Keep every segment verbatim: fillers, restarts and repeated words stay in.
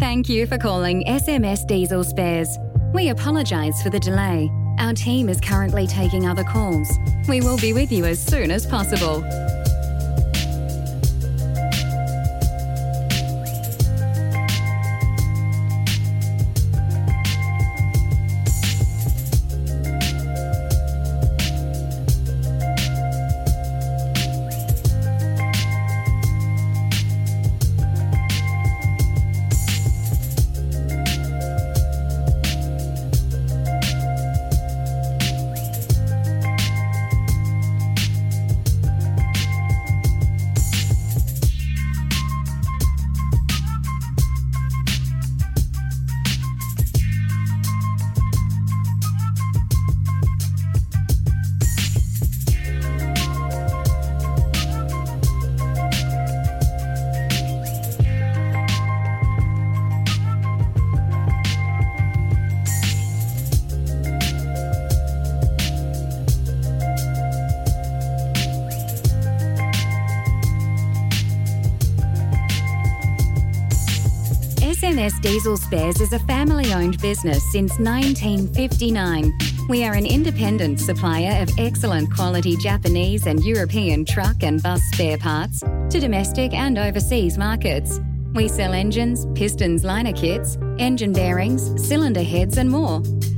Thank you for calling S M S Diesel Spares. We apologise for the delay. Our team is currently taking other calls. We will be with you as soon as possible. S M S Diesel Spares is a family-owned business since nineteen fifty-nine. We are an independent supplier of excellent quality Japanese and European truck and bus spare parts to domestic and overseas markets. We sell engines, pistons, liner kits, engine bearings, cylinder heads and more.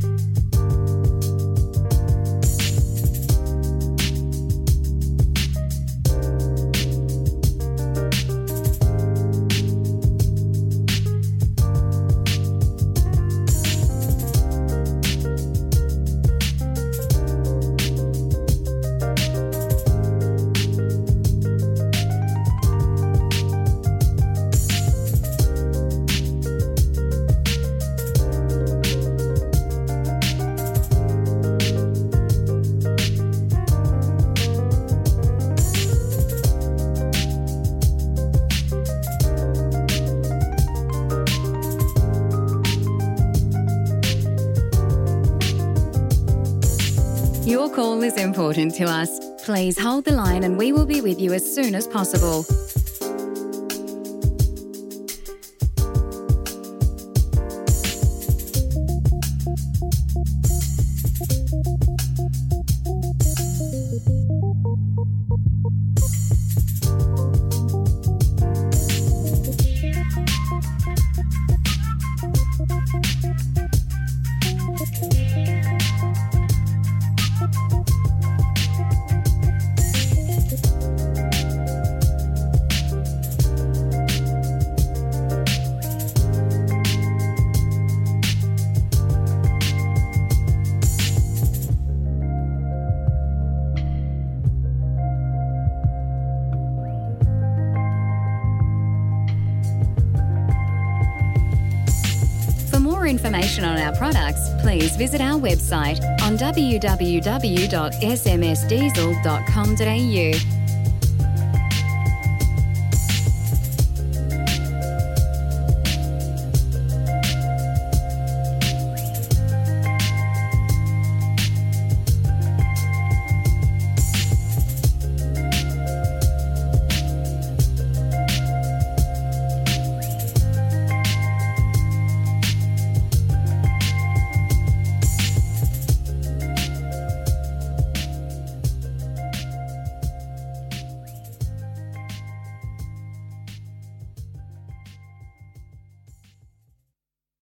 Your call is important to us. Please hold the line and we will be with you as soon as possible. For more information on our products, please visit our website on w w w dot s m s diesel dot com dot a u.